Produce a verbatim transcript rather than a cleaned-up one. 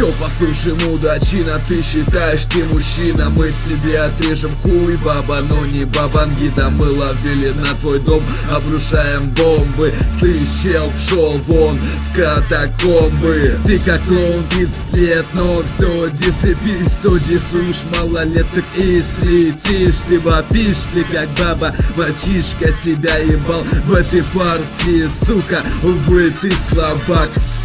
Йо, послушай, мудачина, ты считаешь, ты мужчина. Мы тебе отрежем хуй, баба, но не бабангида. Мы ловили на твой дом, обрушаем бомбы. Слышь, чел, пшел вон в катакомбы. Ты как клоун, тридцать лет, но все дисыпишь, все дисуешь малолеток и слетишь. Ты вопишь, ты как баба, мальчишка тебя ебал в этой партии, сука. Увы, ты слабак.